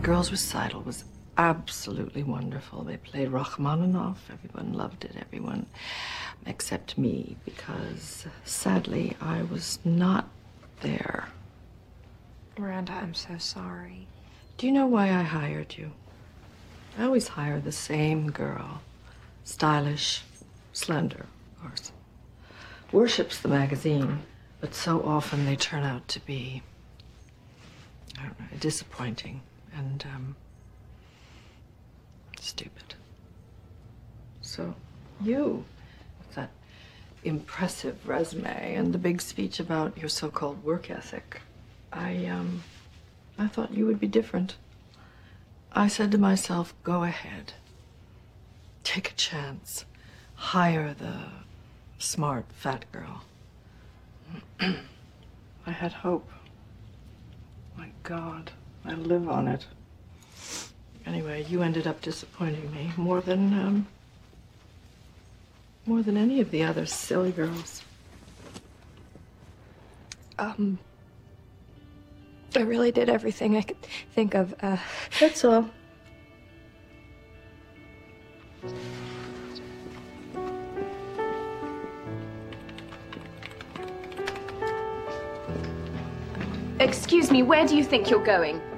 girls' recital was absolutely wonderful. They played Rachmaninoff. Everyone loved it. Everyone except me, because sadly I was not there. Miranda, I'm so sorry. Do you know why I hired you? I always hire the same girl. Stylish, slender, of course. Worships the magazine, but so often they turn out to be, I don't know, disappointing and, stupid. So, you, with that impressive resume and the big speech about your so-called work ethic, I thought you would be different. I said to myself, go ahead. Take a chance. Hire the smart, fat girl. I had hope. My God, I live on it. Anyway, you ended up disappointing me more than any of the other silly girls. I really did everything I could think of. That's all. Excuse me, where do you think you're going?